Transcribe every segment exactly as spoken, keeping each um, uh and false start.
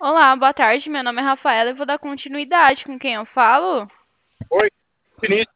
Olá, boa tarde. Meu nome é Rafaela e vou dar continuidade com quem eu falo. Oi, Vinícius.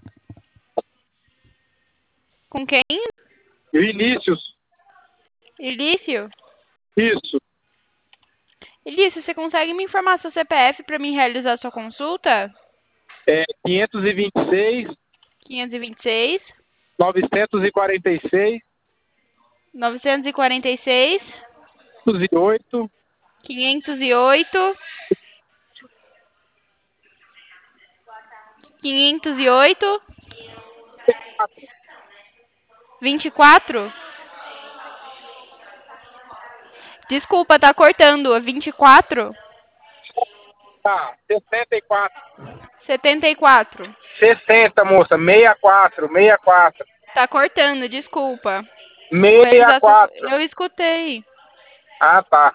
Com quem? Vinícius, Ilício. isso. Ilício, você consegue me informar seu C P F para mim realizar sua consulta? É quinhentos e vinte e seis, quinhentos e vinte e seis, novecentos e quarenta e seis, novecentos e quarenta e seis, quinhentos e oito, quinhentos e oito, quinhentos e oito, vinte e quatro. Desculpa, tá cortando. vinte e quatro, tá, sessenta e quatro. setenta e quatro. sessenta, moça, sessenta e quatro, sessenta e quatro. Tá cortando, desculpa. Vou sessenta e realizar sua... quatro. Eu escutei. Ah, tá.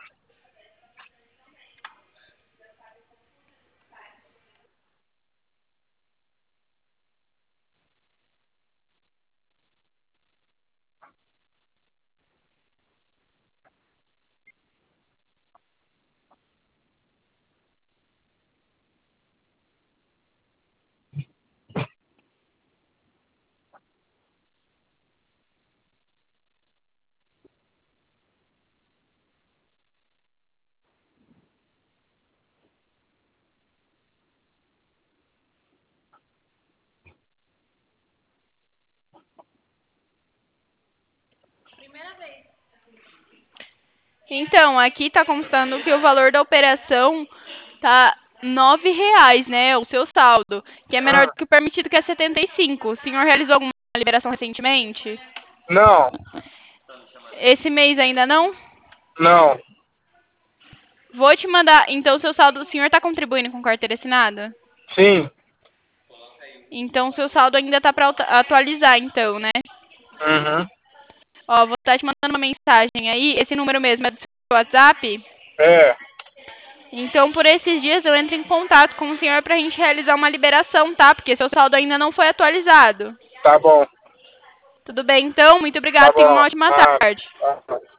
Então, aqui tá constando que o valor da operação tá nove reais, né? O seu saldo, que é menor Hum, do que o permitido, que é setenta e cinco. O senhor realizou alguma liberação recentemente? não, Esse mês ainda não? não. Vou te mandar. Então, seu saldo, o senhor tá contribuindo com carteira assinada? Sim. Então, seu saldo ainda tá para atualizar, então, né? Uhum. Ó, vou estar te mandando uma mensagem aí. Esse número mesmo é do seu WhatsApp? É, Então, por esses dias, eu entro em contato com o senhor pra gente realizar uma liberação, tá? Porque seu saldo ainda não foi atualizado. tá bom. Tudo bem, então? Muito Tá obrigada. Tenha uma bom. ótima Ah, tarde. tá.